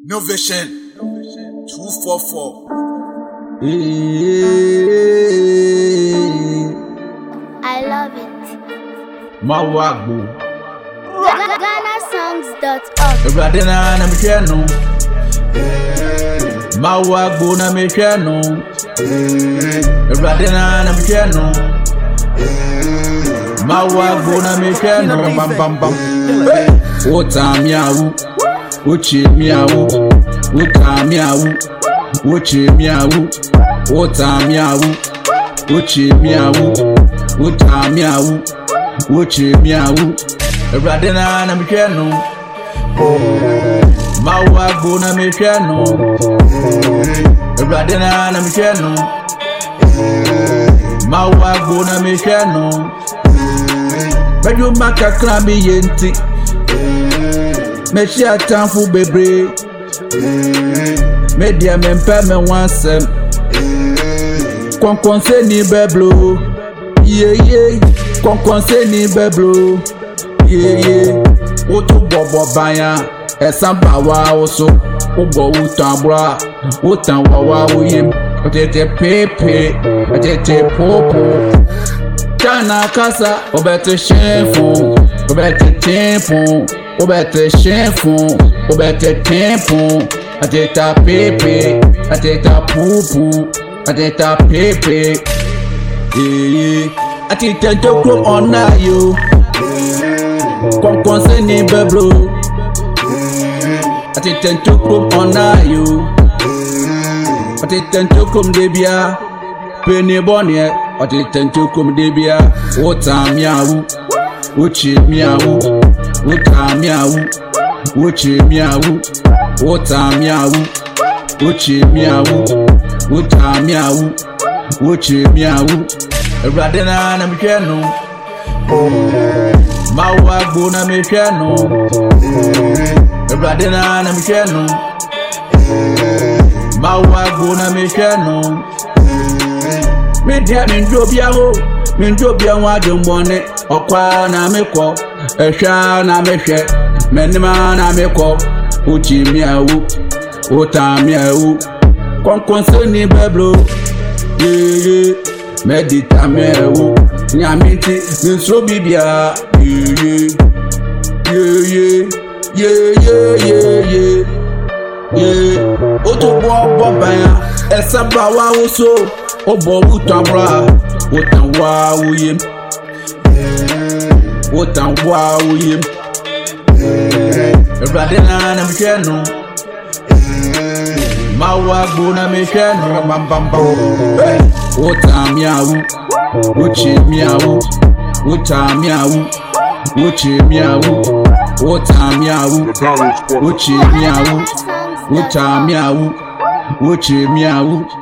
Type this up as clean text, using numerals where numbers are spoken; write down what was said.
Innovation 244. I love it. Mawagbo. GhanaSongs.org. Everybody na me no. Mawagbo na me no. Everybody na me no. Mawagbo na me no. Bam bam bam. Ota miawu. Uchi miawu. Uta miawu. Uchi miawu. Ota miawu. Uchi miawu. Uta miawu. Uchi miawu. Everybody na me no. Mawagbo na me no. Everybody na me no. Mawagbo na me no. Bedu makakra mi yenti. Meshi atanfu bebre. Media mempe me wansem. Konkonse ni beblo. Yeah. Konkonse ni beblo. Yeah. Otu bobo banya. Esamba wa oso. Ubo utambra. Utanwawa uyim. Otete pepe. Otete popo. Chana kasa. Obete shenfon. Obete tempon. Obete shenfon. Obete tempon. Ateta pepe. Ateta pupu. Ateta pepe. Atita tokro ona yo. Konkonse ni beblo. Atita tokro ona yo. Atita tokro debia. Penny bonnet. Atita tokro debia. Ota miawu. Uchi miawu. Uta miawu. Uchi miawu. Ota miawu. Uchi miawu. Uta miawu. Uchi miawu. Everybody na me no. Mawagbo na me no. Everybody na me no. Mawagbo na me no. Me dia me njobia ho. Me njobia wa dombone. Okwa na me ko. Ehwa na me hwe. Menima na me ko. Uchi miawu. Ota miawu. Konkonse ni beblo. Yeah. Medita mewu. Nyamiti nsro bibia. Yeah. Oto bo banya. Esaba wa oso. Obo utambra. Utanwa uyim. Utanwa uyim. Everybody na me no. Mawagbo na me no. Bam bam bam. Ota miawu. Uchi miawu. Uta miawu. Uchi miawu. Ota miawu. Uchi miawu. Uta miawu. Uchi miawu.